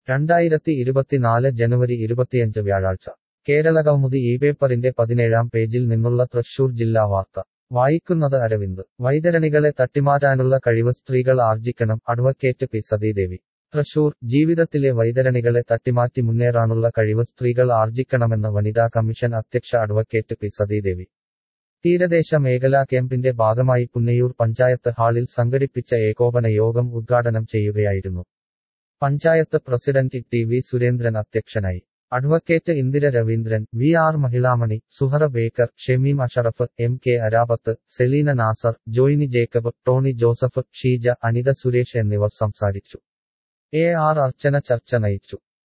2024 ജനുവരി 25 വ്യാഴാഴ്ച കേരളകൗമുദി ഈ പേപ്പറിന്റെ 17-ാം പേജിൽ നിന്നുള്ള തൃശൂർ ജില്ലാ വാർത്ത വായിക്കുന്നത് അരവിന്ദ് വൈതരണികളെ തട്ടിമാറ്റാനുള്ള കഴിവ് സ്ത്രീകൾ ആർജിക്കണം അഡ്വക്കേറ്റ് പി സതീദേവി തൃശൂർ ജീവിതത്തിലെ വൈതരണികളെ തട്ടിമാറ്റി മുന്നേറാനുള്ള കഴിവ് സ്ത്രീകൾ ആർജിക്കണമെന്ന് വനിതാ കമ്മീഷൻ അധ്യക്ഷ അഡ്വക്കേറ്റ് പി സതീദേവി തീരദേശ മേഖലാ ക്യാമ്പിന്റെ ഭാഗമായി പുന്നയൂർ പഞ്ചായത്ത് ഹാളിൽ സംഘടിപ്പിച്ച ഏകോപന യോഗം ഉദ്ഘാടനം ചെയ്യുകയായിരുന്നു panchayat president T V Surendran അധ്യക്ഷനായി advocate Indira Raveendran V R Mahilamani Suhara Baker Shameem Ashraf M K Arabath Selina Nasar Joini Jacob Tony Joseph Sheeja Anitha Suresh എന്നിവർ സംസാരിച്ചു എ ആർ അർച്ചന ചർച്ച നയിച്ചു